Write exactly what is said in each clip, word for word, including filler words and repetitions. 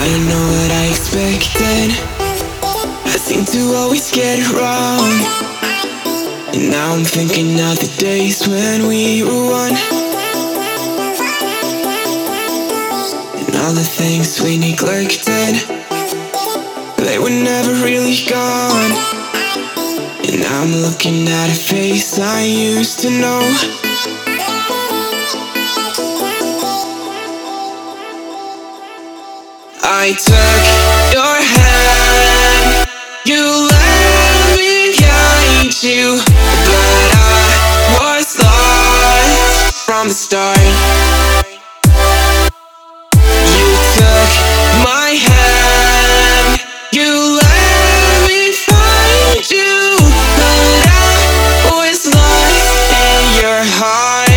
I don't know what I expected. I seem to always get it wrong. And now I'm thinking of the days when we were one, and all the things we neglected, they were never really gone. And now I'm looking at a face I used to know. I took your hand, you let me guide you, but I was lost from the start. You took my hand, you let me find you, but I was lost in your heart.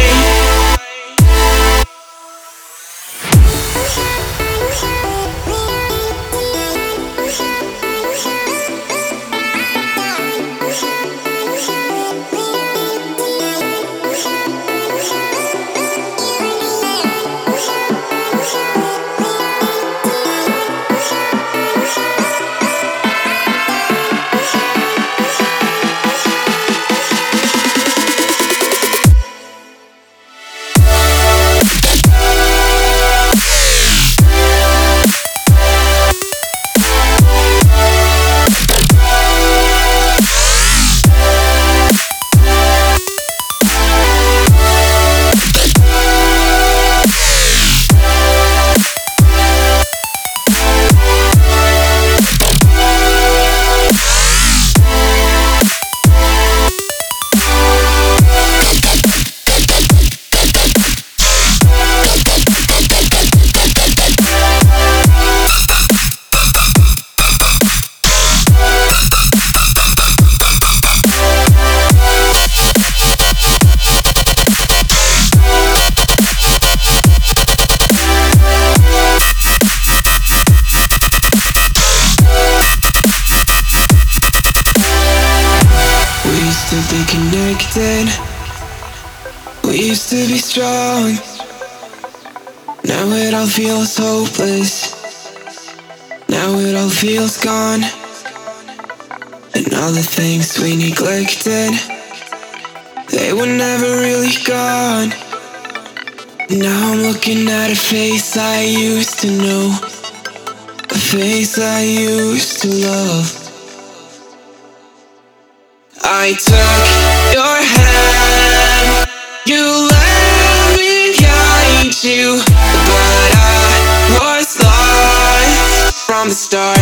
To be connected, we used to be strong. Now it all feels hopeless. Now it all feels gone. And all the things we neglected, they were never really gone. Now I'm looking at a face I used to know, a face I used to love. I took your hand, you let me guide you, but I was lost from the start.